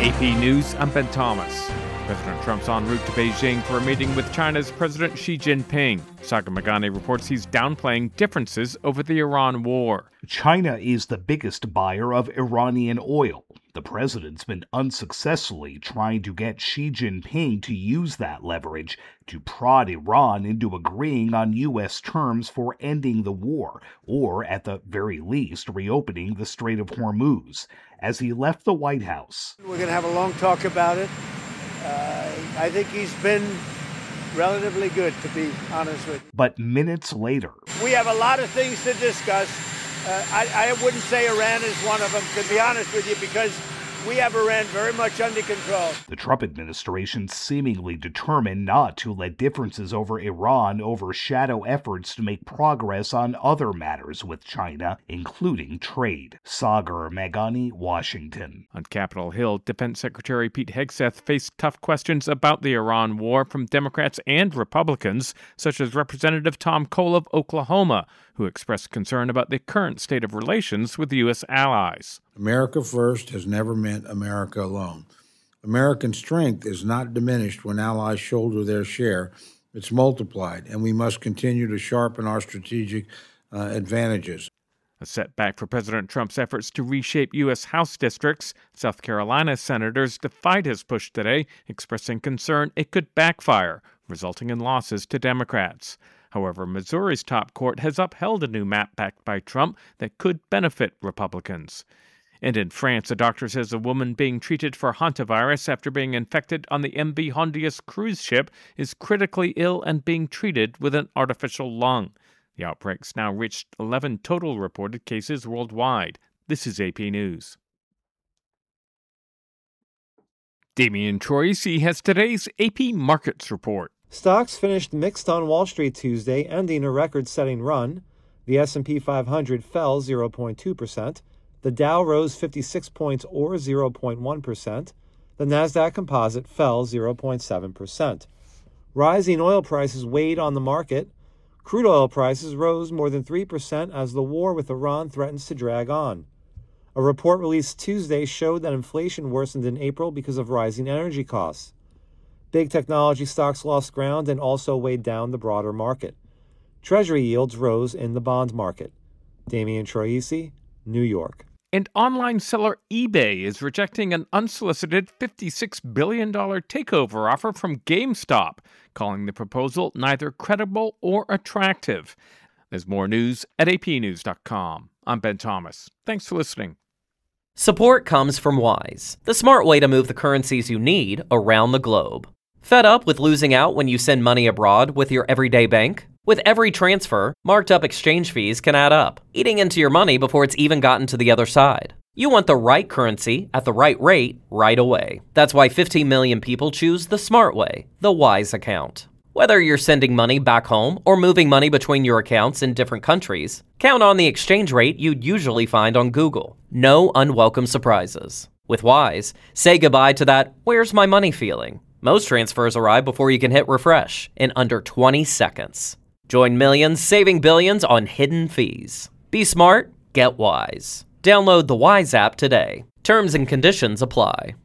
AP News, I'm Ben Thomas. President Trump's en route to Beijing for a meeting with China's President Xi Jinping. Sagar Meghani reports he's downplaying differences over the Iran war. China is the biggest buyer of Iranian oil. The president's been unsuccessfully trying to get Xi Jinping to use that leverage to prod Iran into agreeing on U.S. terms for ending the war, or at the very least, reopening the Strait of Hormuz. As he left the White House, we're going to have a long talk about it. I think he's been relatively good, to be honest with you. But minutes later, we have a lot of things to discuss. I wouldn't say Iran is one of them, to be honest with you, because we have Iran very much under control. The Trump administration seemingly determined not to let differences over Iran overshadow efforts to make progress on other matters with China, including trade. Sagar Meghani, Washington. On Capitol Hill, Defense Secretary Pete Hegseth faced tough questions about the Iran war from Democrats and Republicans, such as Representative Tom Cole of Oklahoma, who expressed concern about the current state of relations with U.S. allies. America first has never meant America alone. American strength is not diminished when allies shoulder their share. It's multiplied, and we must continue to sharpen our strategic advantages. A setback for President Trump's efforts to reshape U.S. House districts. South Carolina senators defied his push today, expressing concern it could backfire, resulting in losses to Democrats. However, Missouri's top court has upheld a new map backed by Trump that could benefit Republicans. And in France, a doctor says a woman being treated for hantavirus after being infected on the MV Hondius cruise ship is critically ill and being treated with an artificial lung. The outbreak's now reached 11 total reported cases worldwide. This is AP News. Damian Troisi has today's AP Markets Report. Stocks finished mixed on Wall Street Tuesday, ending a record-setting run. The S&P 500 fell 0.2%. The Dow rose 56 points or 0.1%. The Nasdaq Composite fell 0.7%. Rising oil prices weighed on the market. Crude oil prices rose more than 3% as the war with Iran threatens to drag on. A report released Tuesday showed that inflation worsened in April because of rising energy costs. Big technology stocks lost ground and also weighed down the broader market. Treasury yields rose in the bond market. Damian Troisi, New York. And online seller eBay is rejecting an unsolicited $56 billion takeover offer from GameStop, calling the proposal neither credible or attractive. There's more news at apnews.com. I'm Ben Thomas. Thanks for listening. Support comes from Wise, the smart way to move the currencies you need around the globe. Fed up with losing out when you send money abroad with your everyday bank? With every transfer, marked up exchange fees can add up, eating into your money before it's even gotten to the other side. You want the right currency at the right rate right away. That's why 15 million people choose the smart way, the Wise account. Whether you're sending money back home or moving money between your accounts in different countries, count on the exchange rate you'd usually find on Google. No unwelcome surprises. With Wise, say goodbye to that "where's my money" feeling. Most transfers arrive before you can hit refresh in under 20 seconds. Join millions saving billions on hidden fees. Be smart, get Wise. Download the Wise app today. Terms and conditions apply.